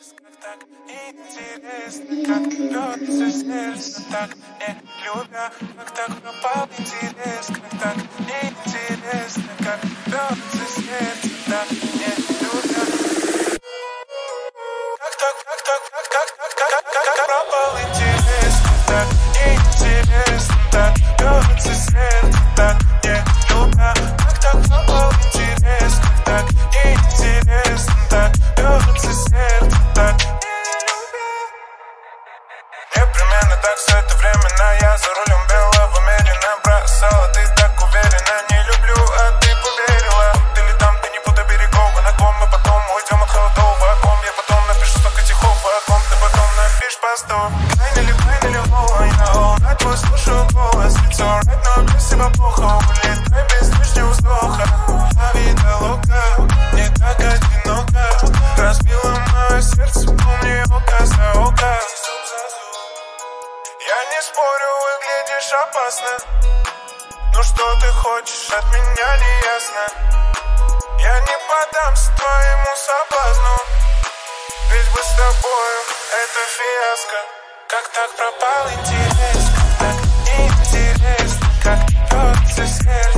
Так интересно, как бьется сердце, так не любя, как так пропал интерес, как так интересно, как бьется сердце, так не любя. Как пропал интерес, так интересно, так бьется сердце, так не любя. Как так пропал интерес, так интересно, так бьется сердце, так. Непременно так все это временно. Я за рулем белого мерина бросала. Ты так уверена, не люблю, а ты поверила. Ты ли там, ты не путай берегов. На ком мы потом уйдем от холодов. О ком я потом напишу столько стихов. О ком ты потом напишешь постов. Finally, oh, я all night твой слушаю голос. It's alright, но без тебя плохо. Улетай без лишнего вздоха. La vida loca, не так одиноко. Разбила мое сердце, помни око за око. Я не спорю, выглядишь опасно. Ну что ты хочешь от меня, не ясно. Я не поддамся твоему соблазну. Ведь бы с тобою это фиаско. Как так пропал интерес, как так неинтересно, как бьется сердце.